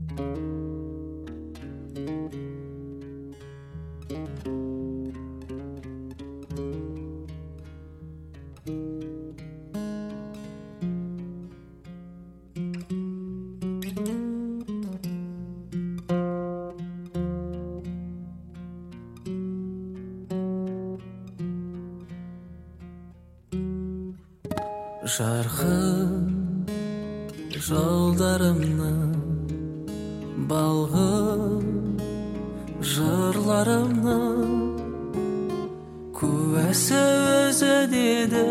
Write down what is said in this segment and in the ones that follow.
Жарқын жолдарымның балғын жырларымның куәсі өзі деді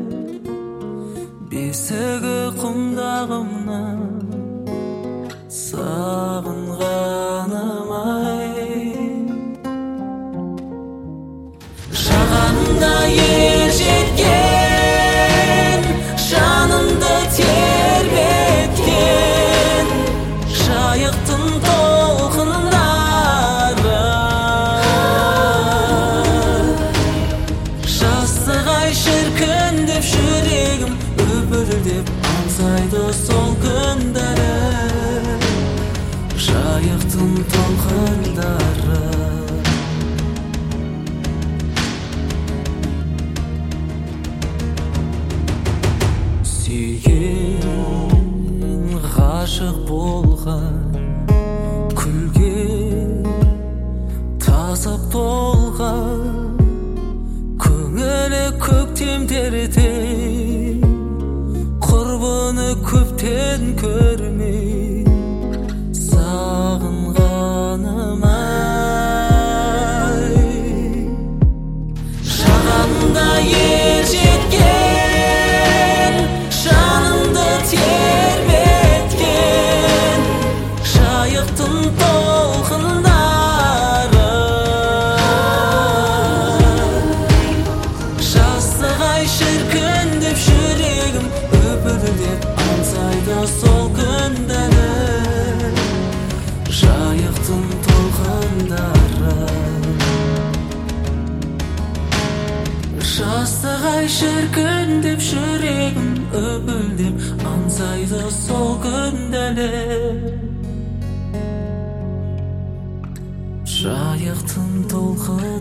бесігі құмдағымның сағынғаным ай жағанымда ер жеткен жанымды тербеткен жайықтың толқындары жастық-ай шіркін деп жүрегім үпілдеп аңсайды сол күндері жайықтың толқындары сүйген ғашық болған күлген тасып толған көңілі көктем тердей құрбыны көптен көрмей сағынғаным ай жағамда ер жеткен жанымды тербеткен жайықтың толқындары жастық-ай шіркін деп жүрегім үпілдеп аңсайды сол күндері жайықтың толқындары жастық-ай шіркін деп жүрегім үпілдеп аңсайды сол күндері жайықтың толқындары